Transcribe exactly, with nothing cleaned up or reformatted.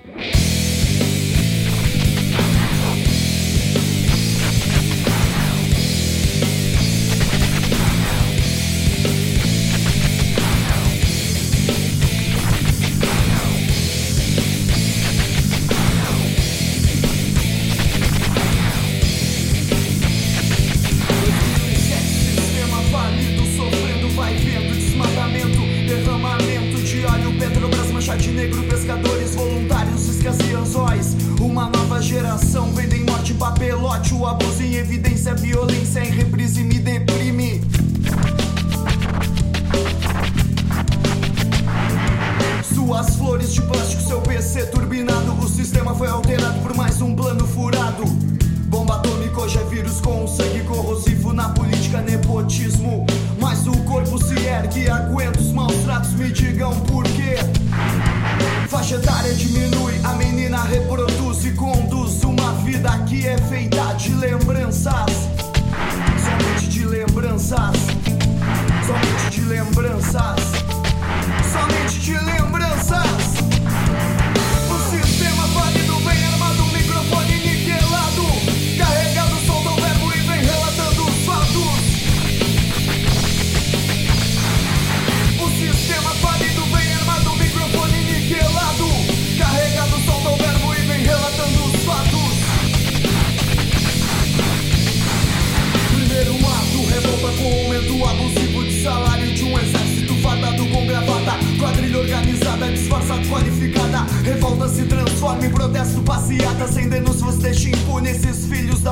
De negro, pescadores voluntários, iscas e anzóis. Uma nova geração vendem morte, papelote. O abuso em evidência, violência em reprise me deprime. Suas flores de plástico, seu P C turbinado. O sistema foi alterado por mais um plano furado. Bomba atômica hoje é vírus com sangue corrosivo. Na política, nepotismo. Mas o corpo se ergue, aguenta os maus tratos, me digam por quê. Faixa etária diminui, a menina reproduz e conduz uma vida que é feita de lembranças. Somente de lembranças. Somente de lembranças. Somente de lembranças. O sistema falido vem armado, microfone niquelado. Carregado, solta o verbo e vem relatando os fatos. O sistema falido vem armado, microfone niquelado. Carregado, solta o verbo e vem relatando os fatos. Primeiro ato, revolta com aumento abusivo de salário de um exército fardado com gravata. Quadrilha organizada, disfarçada, qualificada. Revolta se transforma em protesto, passeata. Sem denúncias deixa impune esses filhos da